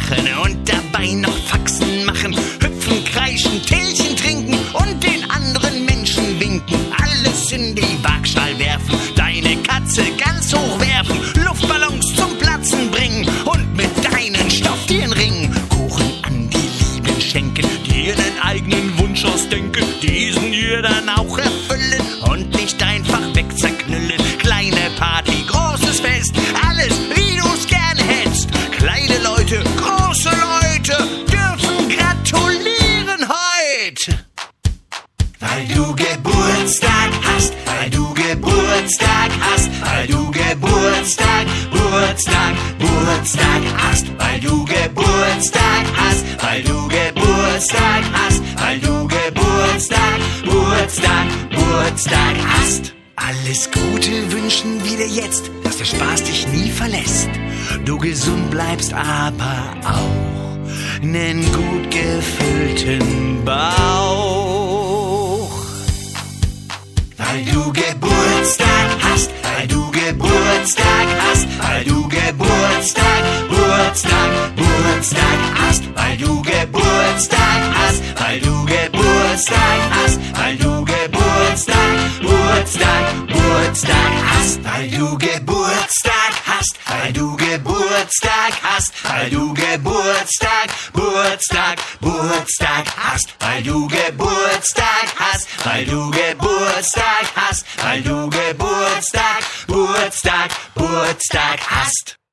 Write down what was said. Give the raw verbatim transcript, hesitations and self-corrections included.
lachen und dabei noch Faxen machen, hüpfen, kreischen, Tillchen trinken und den anderen Menschen winken. Alles in die Waagschal werfen, deine Katze ganz hoch werfen, Luftballons zum Platzen bringen und mit deinen Stofftieren ringen. Kuchen an die Lieben schenken, dir einen eigenen Wunsch ausdenken, diesen hier dann auch erfüllen und nicht einfach wegzerknüllen. Kleine Party, großes Fest, alles wie du's gern hättest. Kleine Leute, große Leute dürfen gratulieren heute. Weil du Geburtstag hast, weil du Geburtstag hast, weil du Geburtstag, Geburtstag, Geburtstag hast, weil du Geburtstag hast, weil du Geburtstag hast, weil du Geburtstag, Geburtstag, Geburtstag hast. Alles Gute wünschen wir dir jetzt, dass der Spaß dich nie verlässt. Du gesund bleibst, aber auch nen gut gefüllten Bauch. Weil du Geburtstag hast, weil du Geburtstag hast, weil du Geburtstag, Geburtstag, Geburtstag hast, weil du Geburtstag hast, weil du Geburtstag hast, weil du Geburtstag, Geburtstag, Geburtstag hast, weil du Geburtstag hast, weil du Geburtstag hast, weil du Geburtstag, Geburtstag, Geburtstag hast, weil du Geburtstag hast, weil du Geburtstag hast, weil du Geburtstag, Geburtstag, Geburtstag hast.